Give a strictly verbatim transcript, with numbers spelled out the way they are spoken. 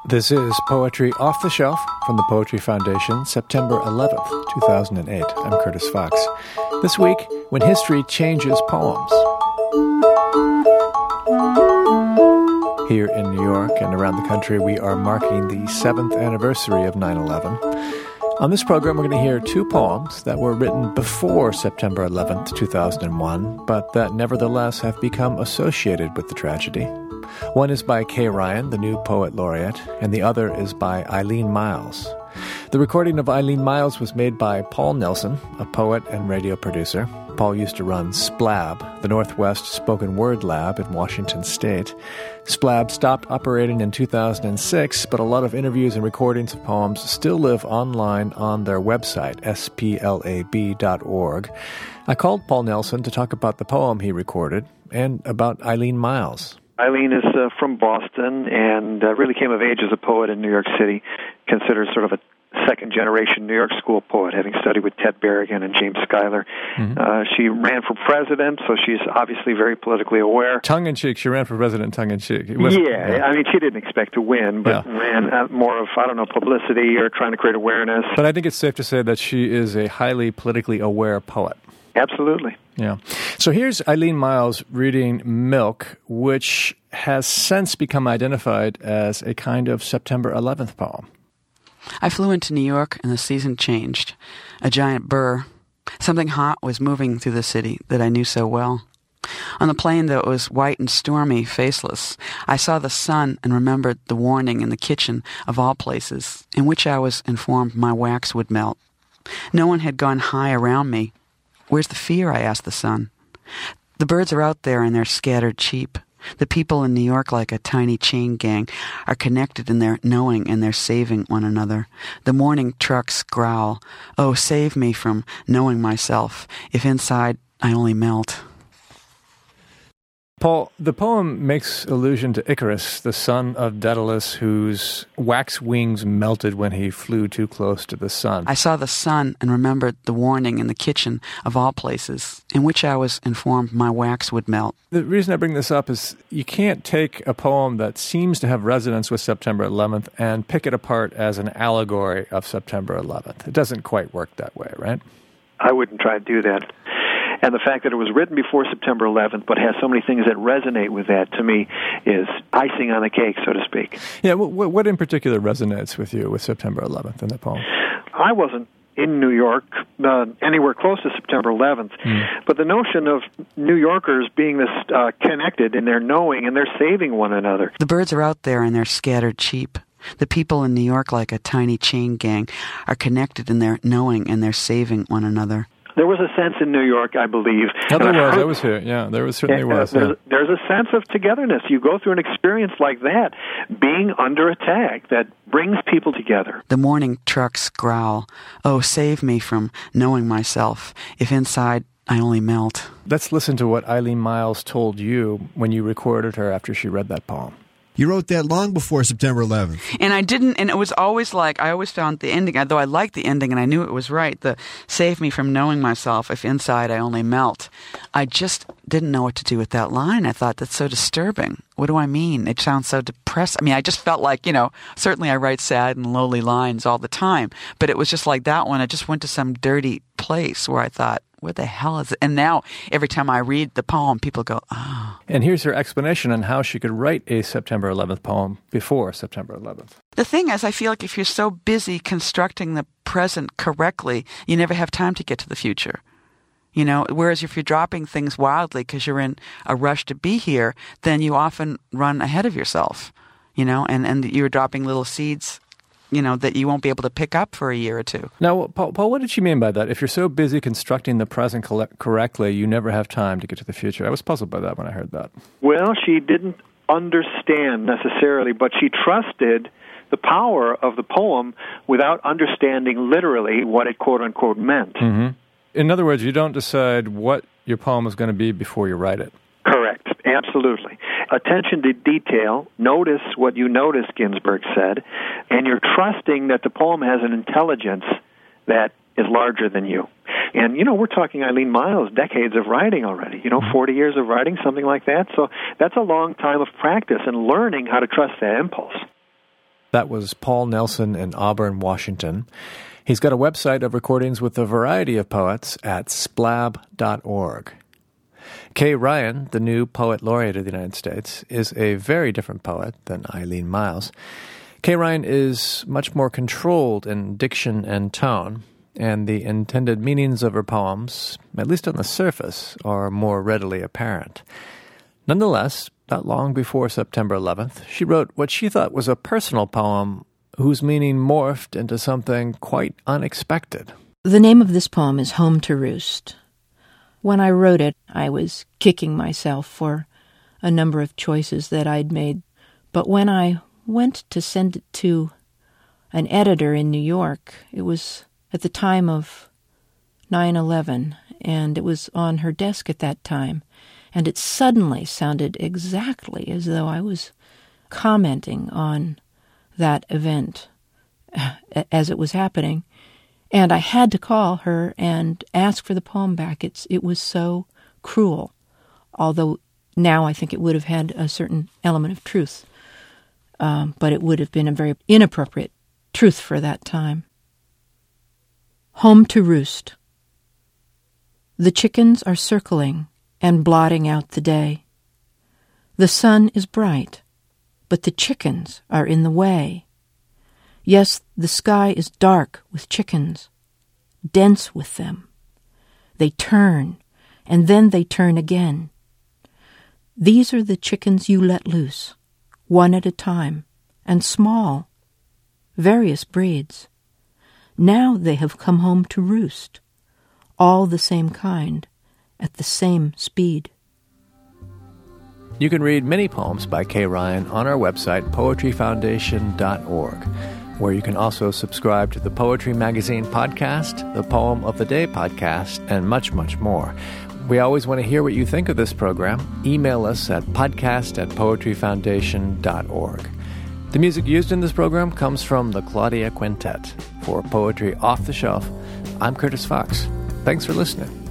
This is Poetry Off the Shelf from the Poetry Foundation, September eleventh, two thousand eight. I'm Curtis Fox. This week, when history changes poems. Here in New York and around the country, we are marking the seventh anniversary of nine eleven. On this program, we're going to hear two poems that were written before September eleventh, two thousand one, but that nevertheless have become associated with the tragedy. One is by Kay Ryan, the new poet laureate, and the other is by Eileen Myles. The recording of Eileen Myles was made by Paul Nelson, a poet and radio producer. Paul used to run SPLAB, the Northwest Spoken Word Lab in Washington State. SPLAB stopped operating in two thousand six, but a lot of interviews and recordings of poems still live online on their website, S P L A B dot org. I called Paul Nelson to talk about the poem he recorded and about Eileen Myles. Eileen is uh, from Boston and uh, really came of age as a poet in New York City, considered sort of a second-generation New York school poet, having studied with Ted Berrigan and James Schuyler. Mm-hmm. Uh, she ran for president, so she's obviously very politically aware. Tongue-in-cheek, she ran for president tongue-in-cheek. Yeah, yeah, I mean, she didn't expect to win, but yeah. ran uh, more of, I don't know, publicity or trying to create awareness. But I think it's safe to say that she is a highly politically aware poet. Absolutely. Yeah. So here's Eileen Myles reading Milk, which has since become identified as a kind of September eleventh poem. I flew into New York and the season changed. A giant burr. Something hot was moving through the city that I knew so well. On the plane, though it was white and stormy, faceless, I saw the sun and remembered the warning in the kitchen of all places, in which I was informed my wax would melt. No one had gone high around me. Where's the fear? I asked the sun. The birds are out there and they're scattered cheap. The people in New York, like a tiny chain gang, are connected in their knowing and their saving one another. The morning trucks growl, "Oh, save me from knowing myself, if inside I only melt." Paul, the poem makes allusion to Icarus, the son of Daedalus, whose wax wings melted when he flew too close to the sun. I saw the sun and remembered the warning in the kitchen of all places, in which I was informed my wax would melt. The reason I bring this up is you can't take a poem that seems to have resonance with September eleventh and pick it apart as an allegory of September eleventh. It doesn't quite work that way, right? I wouldn't try to do that. And the fact that it was written before September eleventh, but has so many things that resonate with that, to me, is icing on the cake, so to speak. Yeah, what, what in particular resonates with you with September eleventh in the poem? I wasn't in New York, uh, anywhere close to September eleventh, mm. but the notion of New Yorkers being this uh, connected in their knowing and they're saving one another. The birds are out there and they're scattered cheap. The people in New York, like a tiny chain gang, are connected in their knowing and they're saving one another. There was a sense in New York, I believe. Yeah, there was. I was here. Yeah, there was certainly uh, was. There's, Yeah. there's a sense of togetherness. You go through an experience like that, being under attack, that brings people together. The morning trucks growl, "Oh, save me from knowing myself, if inside I only melt." Let's listen to what Eileen Myles told you when you recorded her after she read that poem. You wrote that long before September eleventh. And I didn't, and it was always like, I always found the ending, although I liked the ending and I knew it was right, the "save me from knowing myself, if inside I only melt." I just didn't know what to do with that line. I thought, that's so disturbing. What do I mean? It sounds so depressed. I mean, I just felt like, you know, certainly I write sad and lowly lines all the time, but it was just like that one. I just went to some dirty place where I thought, what the hell is it? And now, every time I read the poem, people go, oh. And here's her explanation on how she could write a September eleventh poem before September eleventh. The thing is, I feel like if you're so busy constructing the present correctly, you never have time to get to the future. You know, whereas if you're dropping things wildly because you're in a rush to be here, then you often run ahead of yourself, you know, and, and you're dropping little seeds, you know, that you won't be able to pick up for a year or two. Now, Paul, Paul, what did she mean by that? If you're so busy constructing the present correctly, you never have time to get to the future. I was puzzled by that when I heard that. Well, she didn't understand necessarily, but she trusted the power of the poem without understanding literally what it quote-unquote meant. Mm-hmm. In other words, you don't decide what your poem is going to be before you write it. Correct. Absolutely. Attention to detail. Notice what you notice, Ginsberg said, and you're trusting that the poem has an intelligence that is larger than you. And, you know, we're talking Eileen Myles, decades of writing already, you know, forty years of writing, something like that. So that's a long time of practice and learning how to trust that impulse. That was Paul Nelson in Auburn, Washington. He's got a website of recordings with a variety of poets at splab dot org. Kay Ryan, the new Poet Laureate of the United States, is a very different poet than Eileen Myles. Kay Ryan is much more controlled in diction and tone, and the intended meanings of her poems, at least on the surface, are more readily apparent. Nonetheless, not long before September eleventh, she wrote what she thought was a personal poem whose meaning morphed into something quite unexpected. The name of this poem is Home to Roost. When I wrote it, I was kicking myself for a number of choices that I'd made. But when I went to send it to an editor in New York, it was at the time of nine eleven, and it was on her desk at that time. And it suddenly sounded exactly as though I was commenting on that event as it was happening. And I had to call her and ask for the poem back. It's it was so cruel, although now I think it would have had a certain element of truth. Um, but it would have been a very inappropriate truth for that time. Home to Roost. The chickens are circling and blotting out the day. The sun is bright, but the chickens are in the way. Yes, the sky is dark with chickens, dense with them. They turn, and then they turn again. These are the chickens you let loose, one at a time, and small, various breeds. Now they have come home to roost, all the same kind, at the same speed. You can read many poems by Kay Ryan on our website, poetry foundation dot org, where you can also subscribe to the Poetry Magazine podcast, the Poem of the Day podcast, and much, much more. We always want to hear what you think of this program. Email us at podcast at poetry foundation dot org. The music used in this program comes from the Claudia Quintet. For Poetry Off the Shelf, I'm Curtis Fox. Thanks for listening.